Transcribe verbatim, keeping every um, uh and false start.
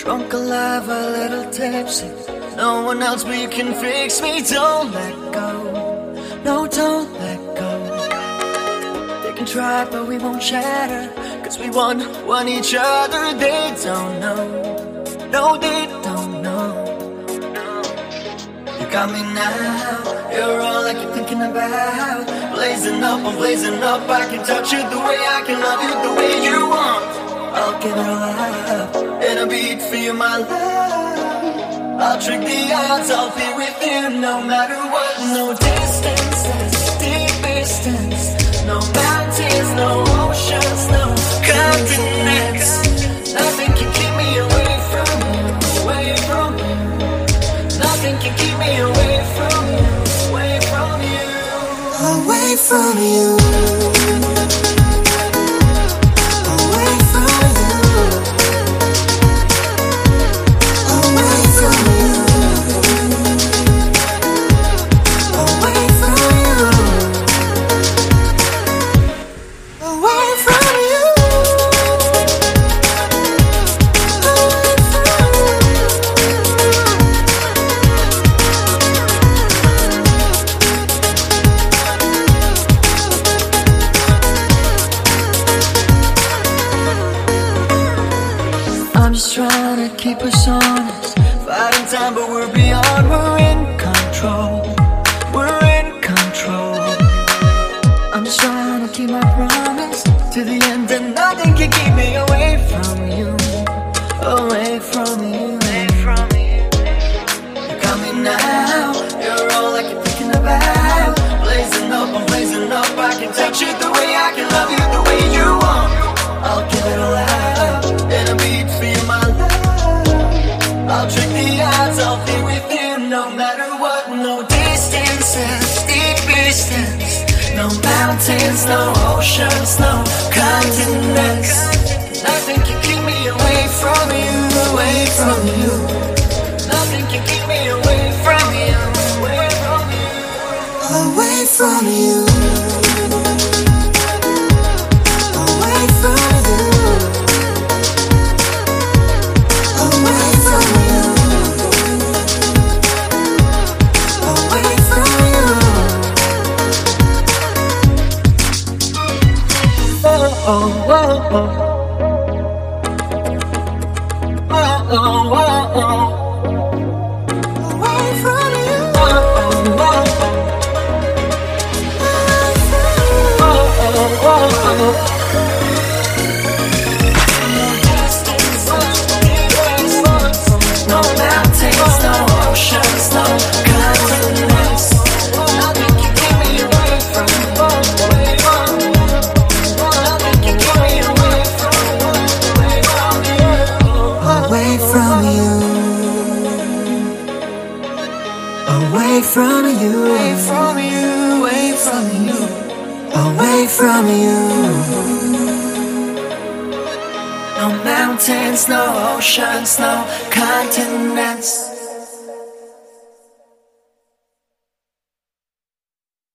Drunk alive, a little tipsy. No one else but you can fix me. Don't let go. No, don't let go. They can try, but we won't shatter. Cause we want, want each other. They don't know. No, they don't know. You got me now. You're all I keep thinking about. Blazing up, I'm blazing up. I can touch you the way I can love you the way you want. I'll give it all up. It'll beat for you, my love. I'll trick the odds, I'll be with you no matter what. No distance, deep distance. No mountains, no oceans, no continents. Nothing can keep me away from you, away from you. Nothing can keep me away from you, away from you, away from you. I'm just trying to keep us honest. Fighting time, but we're beyond. We're in control. We're in control. I'm just trying to keep my promise to the end, and nothing can keep me away from you, away from you, away from you. You got me now. You're all I keep thinking about. Blazing up, I'm blazing up. I can touch you the way I can love you the way you want. I'll give it all out. It'll beat for you, my love. I'll trick the odds, I'll be with you no matter what. No distances, deep distance. No mountains, no oceans, no continents. Nothing can keep me away from you, away from you. Nothing can keep me away from you, away from you, away from you. Oh, oh, oh. Oh, oh, oh, oh. Away from you. Oh, oh, oh, oh. Oh, oh, oh, oh. No mountains, no oceans, no continents. Nothing can keep me away from you, away from you. Away from you, away from you, away from you, away from you, away from you. No mountains, no oceans, no continents.